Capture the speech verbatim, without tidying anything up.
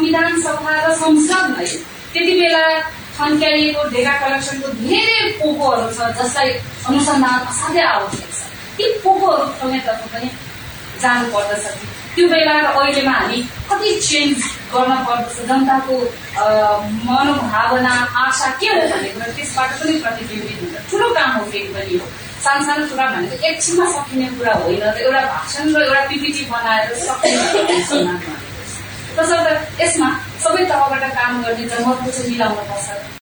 संविधान सभा र संसदमै त्यति बेला थन्क्याइएको डेटा कलेक्सनको धेरै पोकोहरू छ जसलाई अनुसन्धान असाध्यै आवश्यक छ। ती पोकोहरू खोल्नेतर्फ पनि जानु पर्दछ। त्यो बेला र अहिलेमा हामी कति चेन्ज गर्न पर्दछ, जनताको मनोभावना आशा के हो भन्ने कुरा त्यसबाट पनि प्रतिबिम्बित हुन्छ। ठुलो काम हो फेरि पनि हो। सानसानो कुरा भनेको एकछिनमा सकिने कुरा होइन। एउटा भाषण र एउटा पिपिटी बनाएर सकिने तसर्थ यसमा सबै तहबाट काम गर्ने जमर्को चाहिँ मिलाउन पर्छ।